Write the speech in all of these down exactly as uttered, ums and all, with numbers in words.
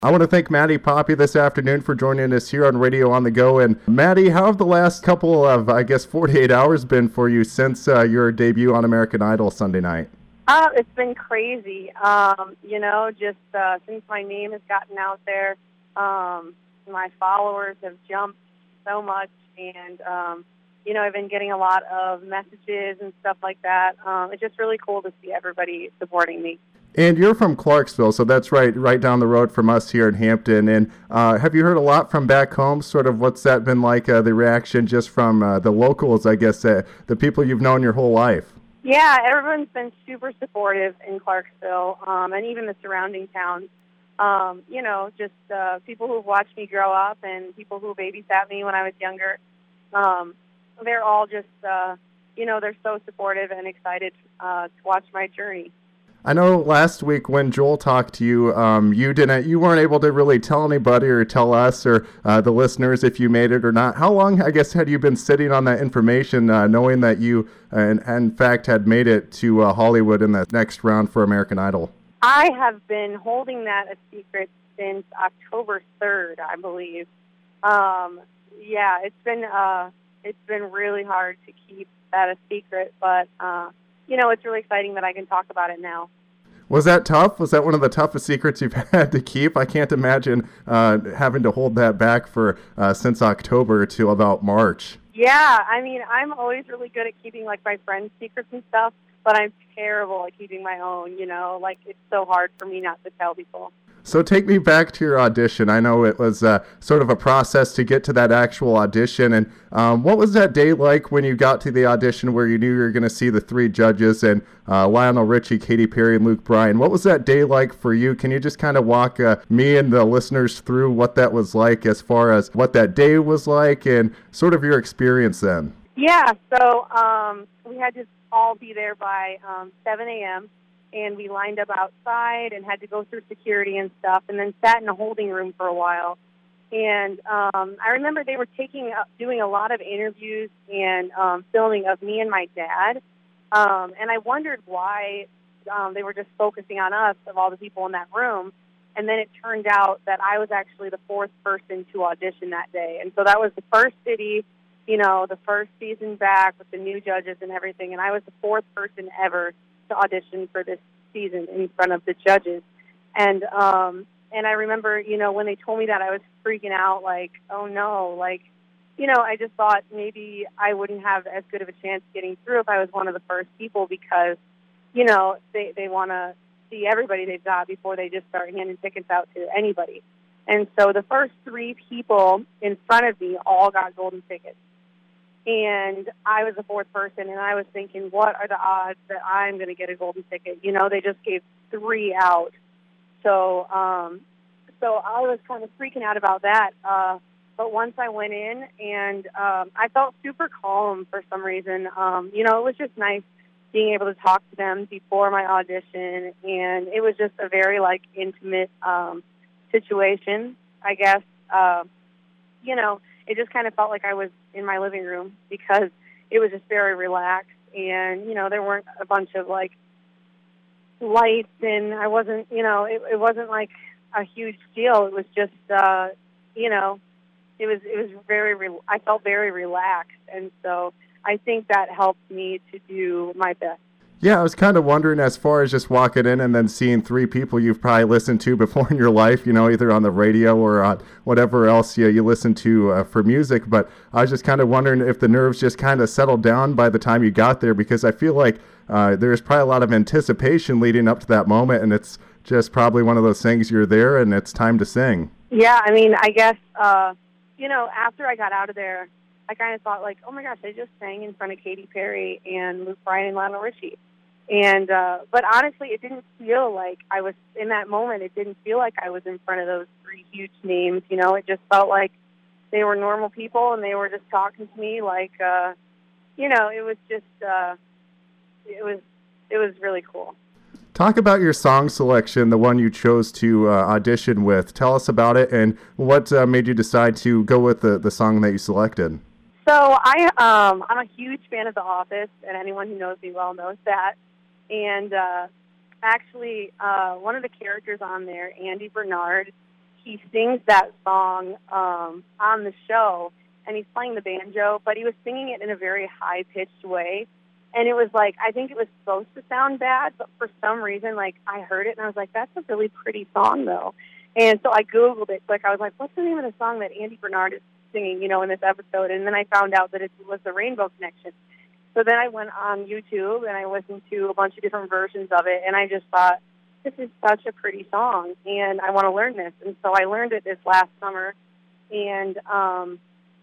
I want to thank Maddie Poppy this afternoon for joining us here on Radio on the Go. And Maddie, how have the last couple of, I guess, forty-eight hours been for you since uh, your debut on American Idol Sunday night? Uh, it's been crazy. Um, you know, just uh, since my name has gotten out there, um, my followers have jumped so much. And, um, you know, I've been getting a lot of messages and stuff like that. Um, it's just really cool to see everybody supporting me. And you're from Clarksville, so that's right right down the road from us here in Hampton. And uh, have you heard a lot from back home? Sort of what's that been like, uh, the reaction just from uh, the locals, I guess, uh, the people you've known your whole life? Yeah, everyone's been super supportive in Clarksville, um, and even the surrounding towns. Um, you know, just uh, people who've watched me grow up and people who babysat me when I was younger. Um, they're all just, uh, you know, they're so supportive and excited uh, to watch my journey. I know last week when Joel talked to you, um, you didn't, you weren't able to really tell anybody or tell us or uh, the listeners if you made it or not. How long, I guess, had you been sitting on that information, uh, knowing that you, uh, in, in fact, had made it to uh, Hollywood in the next round for American Idol? I have been holding that a secret since October third, I believe. Um, yeah, it's been uh, it's been really hard to keep that a secret, but. Uh, You know, it's really exciting that I can talk about it now. Was that tough? Was that one of the toughest secrets you've had to keep? I can't imagine uh, having to hold that back for uh, since October to about March. Yeah, I mean, I'm always really good at keeping, like, my friends' secrets and stuff, but I'm terrible at keeping my own, you know? Like, it's so hard for me not to tell people. So take me back to your audition. I know it was uh, sort of a process to get to that actual audition. And um, what was that day like when you got to the audition where you knew you were going to see the three judges and uh, Lionel Richie, Katy Perry, and Luke Bryan? What was that day like for you? Can you just kind of walk uh, me and the listeners through what that was like as far as what that day was like and sort of your experience then? Yeah, so um, we had to all be there by um, seven a.m., and we lined up outside and had to go through security and stuff, and then sat in a holding room for a while. And um, I remember they were taking, uh, doing a lot of interviews and um, filming of me and my dad. Um, and I wondered why um, they were just focusing on us, of all the people in that room. And then it turned out that I was actually the fourth person to audition that day. And so that was the first city, you know, the first season back with the new judges and everything. And I was the fourth person ever to audition for this season in front of the judges. And um and I remember, you know, when they told me that, I was freaking out, like, oh no, like, you know, I just thought maybe I wouldn't have as good of a chance getting through if I was one of the first people, because, you know, they, they want to see everybody they've got before they just start handing tickets out to anybody. And so the first three people in front of me all got golden tickets. And I was the fourth person, and I was thinking, what are the odds that I'm going to get a golden ticket? You know, they just gave three out. So um, so I was kind of freaking out about that. Uh, but once I went in, and um, I felt super calm for some reason. Um, you know, it was just nice being able to talk to them before my audition, and it was just a very, like, intimate um, situation, I guess. Uh, you know, it just kind of felt like I was in my living room, because it was just very relaxed, and, you know, there weren't a bunch of, like, lights, and I wasn't, you know, it, it wasn't like a huge deal. It was just, uh, you know, it was, it was very, re- I felt very relaxed, and so I think that helped me to do my best. Yeah, I was kind of wondering, as far as just walking in and then seeing three people you've probably listened to before in your life, you know, either on the radio or on whatever else you, you listen to uh, for music. But I was just kind of wondering if the nerves just kind of settled down by the time you got there, because I feel like uh, there's probably a lot of anticipation leading up to that moment, and it's just probably one of those things, you're there and it's time to sing. Yeah, I mean, I guess, uh, you know, after I got out of there, I kind of thought, like, oh my gosh, I just sang in front of Katy Perry and Luke Bryan and Lionel Richie. And, uh, but honestly, it didn't feel like I was, in that moment, it didn't feel like I was in front of those three huge names, you know. It just felt like they were normal people, and they were just talking to me like, uh, you know, it was just, uh, it was, it was really cool. Talk about your song selection, the one you chose to uh, audition with. Tell us about it, and what uh, made you decide to go with the, the song that you selected. So I, um, I'm a huge fan of The Office, and anyone who knows me well knows that. And uh, actually, uh, one of the characters on there, Andy Bernard, he sings that song um, on the show, and he's playing the banjo, but he was singing it in a very high-pitched way. And it was like, I think it was supposed to sound bad, but for some reason, like, I heard it, and I was like, that's a really pretty song, though. And so I Googled it. Like, I was like, what's the name of the song that Andy Bernard is singing, you know, in this episode? And then I found out that it was the Rainbow Connection. So then I went on YouTube, and I listened to a bunch of different versions of it, and I just thought, this is such a pretty song, and I want to learn this. And so I learned it this last summer, and um,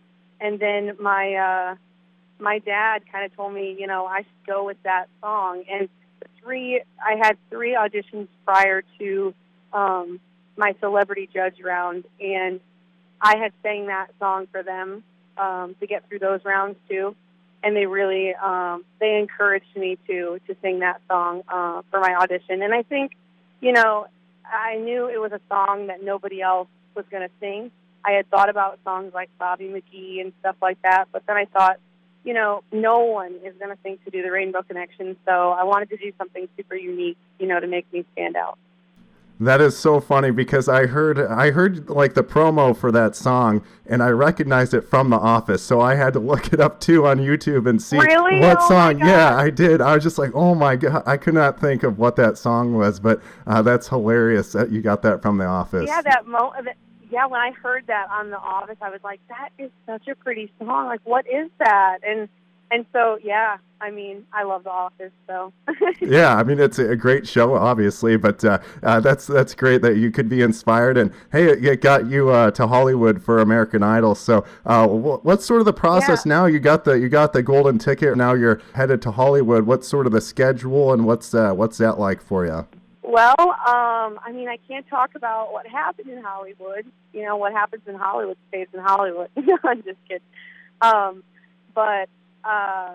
and then my uh, my dad kind of told me, you know, I should go with that song. And the three, I had three auditions prior to um, my celebrity judge round, and I had sang that song for them um, to get through those rounds too. And they really, um, they encouraged me to to sing that song uh, for my audition. And I think, you know, I knew it was a song that nobody else was going to sing. I had thought about songs like Bobby McGee and stuff like that, but then I thought, you know, no one is going to think to do the Rainbow Connection, so I wanted to do something super unique, you know, to make me stand out. That is so funny because I heard I heard like the promo for that song and I recognized it from The Office, so I had to look it up too on YouTube and see really? what oh song. Yeah, I did. I was just like, oh my god, I could not think of what that song was, but uh, that's hilarious that you got that from The Office. Yeah, that mo. Yeah, when I heard that on The Office, I was like, that is such a pretty song. Like, what is that? And And so, yeah, I mean, I love The Office, so. Yeah, I mean, it's a great show, obviously, but uh, uh, that's that's great that you could be inspired. And, hey, it, it got you uh, to Hollywood for American Idol. So uh, what's sort of the process yeah. now? You got the you got the golden ticket. Now you're headed to Hollywood. What's sort of the schedule, and what's uh, what's that like for you? Well, um, I mean, I can't talk about what happened in Hollywood. You know, what happens in Hollywood stays in Hollywood. I'm just kidding. Um, but... Uh,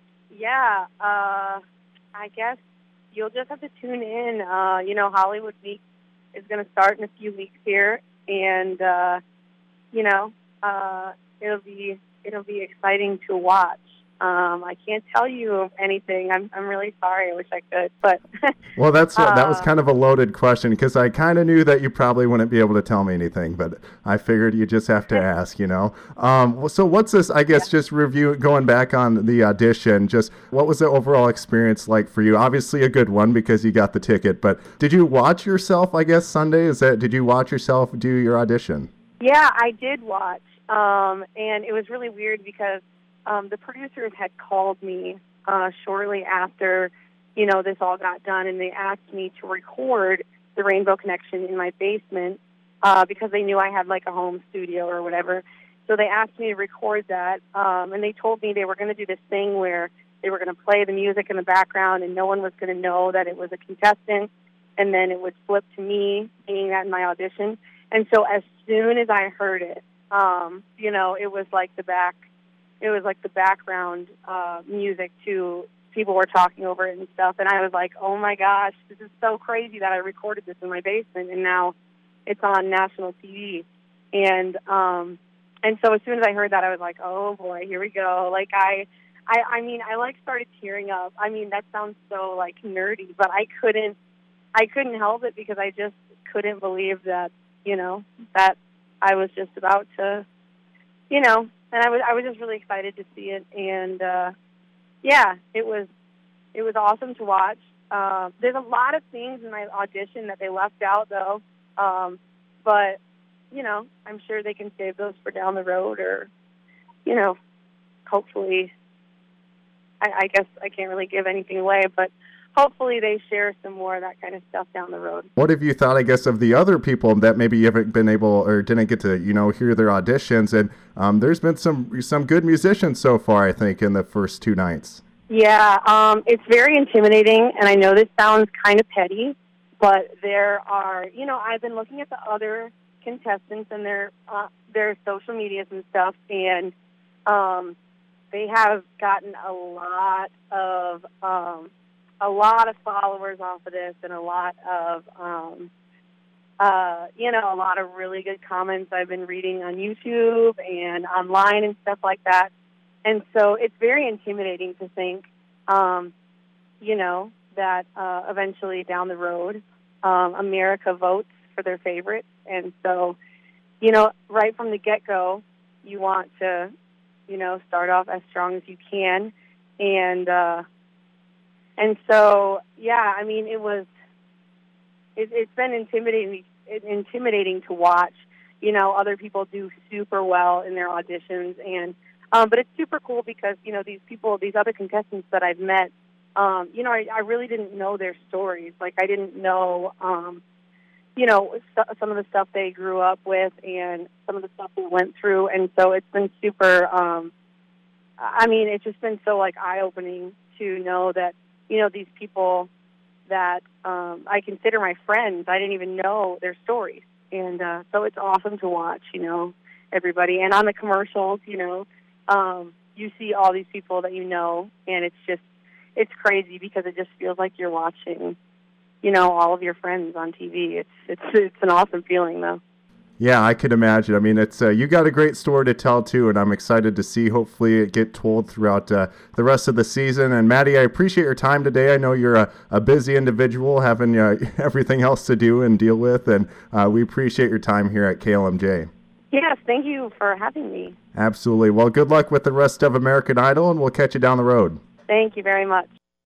yeah, uh, I guess you'll just have to tune in. Uh, you know, Hollywood Week is going to start in a few weeks here, and uh, you know, uh, it'll be it'll be exciting to watch. Um, I can't tell you anything. I'm I'm really sorry. I wish I could, but well, that's uh, that was kind of a loaded question because I kind of knew that you probably wouldn't be able to tell me anything, but I figured you just have to ask, you know. Um, so what's this? I guess yeah. just review going back on the audition. Just what was the overall experience like for you? Obviously a good one because you got the ticket, but did you watch yourself? I guess Sunday is that? Did you watch yourself do your audition? Yeah, I did watch, um, and it was really weird because. Um, the producers had called me uh, shortly after, you know, this all got done, and they asked me to record the Rainbow Connection in my basement uh, because they knew I had, like, a home studio or whatever. So they asked me to record that, um, and they told me they were going to do this thing where they were going to play the music in the background, and no one was going to know that it was a contestant, and then it would flip to me singing that in my audition. And so as soon as I heard it, um, you know, it was like the back... It was like the background uh, music to people were talking over it and stuff. And I was like, oh my gosh, this is so crazy that I recorded this in my basement and now it's on national T V. And um, and so as soon as I heard that, I was like, oh boy, here we go. Like I, I, I mean, I like started tearing up. I mean, that sounds so like nerdy, but I couldn't, I couldn't help it because I just couldn't believe that, you know, that I was just about to, you know, And I was I was just really excited to see it, and uh, yeah, it was it was awesome to watch. Uh, there's a lot of things in my audition that they left out, though, um, but you know, I'm sure they can save those for down the road, or you know, hopefully. I, I guess I can't really give anything away, but hopefully they share some more of that kind of stuff down the road. What have you thought, I guess, of the other people that maybe you haven't been able or didn't get to, you know, hear their auditions? And um, there's been some some good musicians so far, I think, in the first two nights. Yeah, um, it's very intimidating, and I know this sounds kind of petty, but there are, you know, I've been looking at the other contestants and their uh, their social medias and stuff, and um, they have gotten a lot of um, a lot of followers off of this, and a lot of um, uh, you know, a lot of really good comments I've been reading on YouTube and online and stuff like that. And so it's very intimidating to think, um, you know, that uh, eventually down the road, um, America votes for their favorite. And so, you know, right from the get-go, you want to, you know, start off as strong as you can. And, uh, and so, yeah, I mean, it was, it, it's been intimidating, intimidating to watch, you know, other people do super well in their auditions. And, um, but it's super cool because, you know, these people, these other contestants that I've met, um, you know, I, I really didn't know their stories. Like, I didn't know, um, you know, some of the stuff they grew up with and some of the stuff they went through. And so it's been super, um, I mean, it's just been so, like, eye-opening to know that, you know, these people that um, I consider my friends, I didn't even know their stories. And uh, so it's awesome to watch, you know, everybody. And on the commercials, you know, um, you see all these people that you know, and it's just, it's crazy because it just feels like you're watching, you know, all of your friends on T V. It's it's it's an awesome feeling, though. Yeah, I could imagine. I mean, it's uh, you got a great story to tell too, and I'm excited to see. Hopefully, it get told throughout uh, the rest of the season. And Maddie, I appreciate your time today. I know you're a, a busy individual, having uh, everything else to do and deal with, and uh, we appreciate your time here at K L M J. Yes, thank you for having me. Absolutely. Well, good luck with the rest of American Idol, and we'll catch you down the road. Thank you very much.